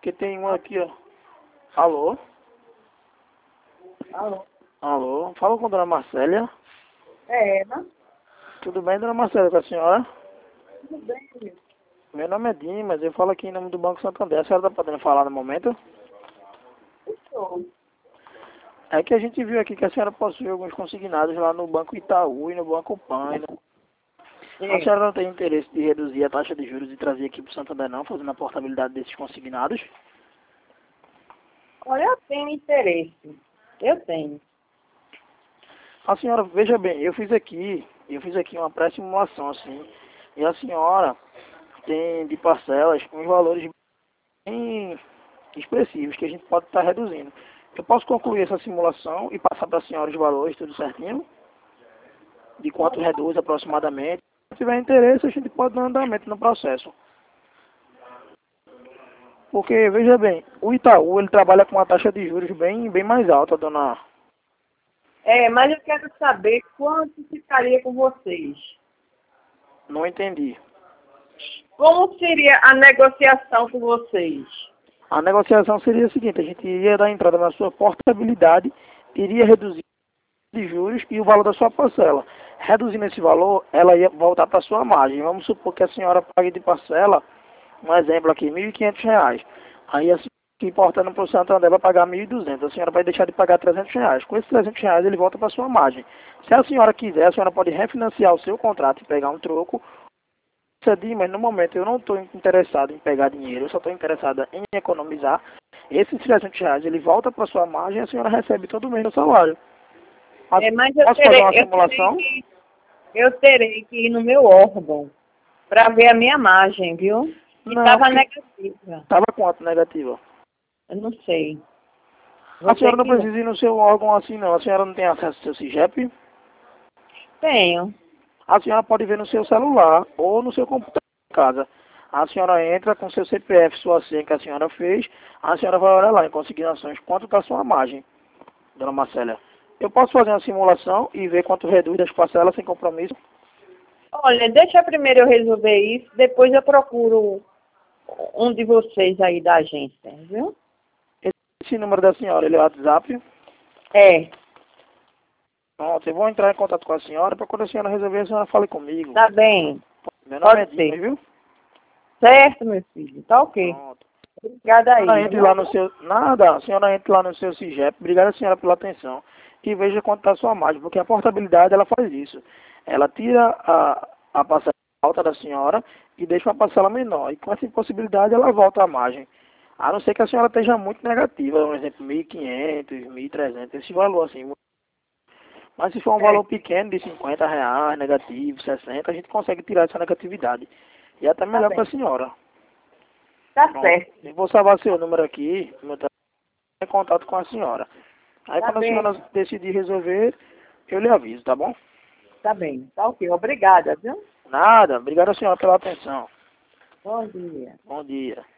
Porque tem uma aqui, ó. Alô? Alô? Alô? Fala com a dona Marcélia. É ela? Tudo bem, dona Marcélia, com a senhora? Tudo bem, filho? Meu nome é Dimas, eu falo aqui em nome do Banco Santander. A senhora tá podendo falar no momento? Estou. É que a gente viu aqui que a senhora possui alguns consignados lá no Banco Itaú e no Banco Pan. A Sim. senhora não tem interesse de reduzir a taxa de juros e trazer aqui para o Santander não, fazendo a portabilidade desses consignados? Olha, eu tenho interesse. Eu tenho. A senhora, veja bem, eu fiz aqui uma pré-simulação assim, e a senhora tem de parcelas uns valores bem expressivos que a gente pode estar reduzindo. Eu posso concluir essa simulação e passar para a senhora os valores, tudo certinho? De quanto reduz aproximadamente. Se tiver interesse, a gente pode dar andamento no processo. Porque, veja bem, o Itaú, ele trabalha com uma taxa de juros bem mais alta, dona. É, mas eu quero saber quanto ficaria com vocês. Não entendi. Como seria a negociação com vocês? A negociação seria a seguinte, a gente iria dar entrada na sua portabilidade, iria reduzir de juros e o valor da sua parcela. Reduzindo esse valor, ela ia voltar para a sua margem. Vamos supor que a senhora pague de parcela, um exemplo aqui, R$ 1.500. Aí a senhora importando para o Santander vai pagar 1.200. A senhora vai deixar de pagar R$ 300. Com esses R$ 300 ele volta para a sua margem. Se a senhora quiser, a senhora pode refinanciar o seu contrato e pegar um troco. Mas no momento eu não estou interessado em pegar dinheiro, eu só estou interessada em economizar. Esses R$ 300 ele volta para sua margem e a senhora recebe todo mês o salário. É, mas eu Posso fazer terei, uma eu terei simulação? que, eu terei que ir no meu órgão para ver a minha margem, viu? E Não, estava porque negativa. estava quanto negativa? Eu não sei. A Vou ter senhora não que ir. precisa ir no seu órgão assim não. A senhora não tem acesso ao seu CIGEP? Tenho. A senhora pode ver no seu celular ou no seu computador em casa. A senhora entra com seu CPF, sua senha que a senhora fez. A senhora vai olhar lá em consignações quanto está a sua margem, dona Marcélia. Eu posso fazer uma simulação e ver quanto reduz das parcelas sem compromisso? Olha, deixa primeiro eu resolver isso, depois eu procuro um de vocês aí da agência, viu? Esse número da senhora, ele é o WhatsApp. É, Pronto, eu vou entrar em contato com a senhora para quando a senhora resolver, a senhora fale comigo. tá bem. Meu nome é Pode Dimas, ser. viu? Certo, meu filho. Tá ok. Pronto. Obrigada A senhora aí, entre viu? lá no seu... Nada, a senhora entre lá no seu CIGEP. Obrigada, senhora, pela atenção. E veja quanto está a sua margem, porque a portabilidade, ela faz isso. Ela tira a parcela alta da senhora e deixa uma parcela menor. E com essa impossibilidade, ela volta à margem. A não ser que a senhora esteja muito negativa, por exemplo, 1.500, 1.300, esse valor assim. Mas se for um É, valor pequeno de R$ 50, negativo, 60, a gente consegue tirar essa negatividade. E é até tá melhor para bem. a senhora. Tá Pronto. certo. Eu vou salvar seu número aqui, meu telefone, em contato com a senhora. Aí Tá quando a bem. senhora decidir resolver, eu lhe aviso, tá bom? Tá bem. Tá ok. Obrigada, viu? Nada. Obrigado, senhora, pela atenção. Bom dia. Bom dia.